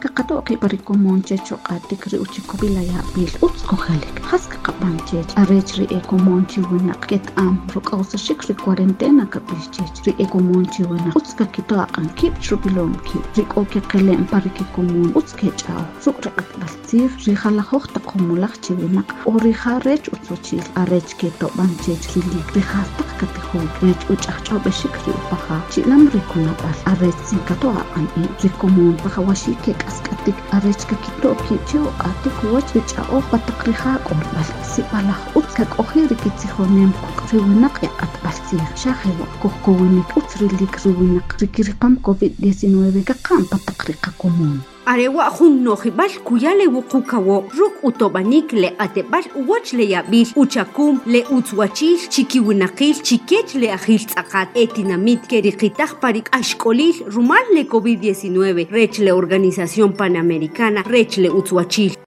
qatoqi paricomonche choqati kri uchikobila ya bil utskohalik haska qapanche arechri ecomonchi winaq ket am rokausa shikri cuarentena kapiche ri ecomonchi winaq utska kito aqan kip chupilom ki riko ke qelem pariki komun utske chao sukra qatbaltir ri khala hoxta qomulaq chi winaq ori kharech utsochil arech keto banche ri ri khastaq katihu rech uchaqcho beshikri upaha chilam rikunabal arech sinkato aqan ri komun pahawashi ke kaskatik arech ka kito ki cho atik wach chao pataqriha qorbal sipala utska qohiri kitzihonem ri winaq yaqatbaltir shahiwa kokownik utsrilik ri winaq rikirqam COVID-19 kaqam pataqriqa komun arewa junnoji bal kuyale wuqukawo ruk utobanik le atebal uwach le yabil uchakum le utzwachil chikiwinaqil chikech le ajil tzaqat etinamit keriqitaj parik ashkolil rumal le COVID-19 rech le Organización Panamericana rech le utzwachil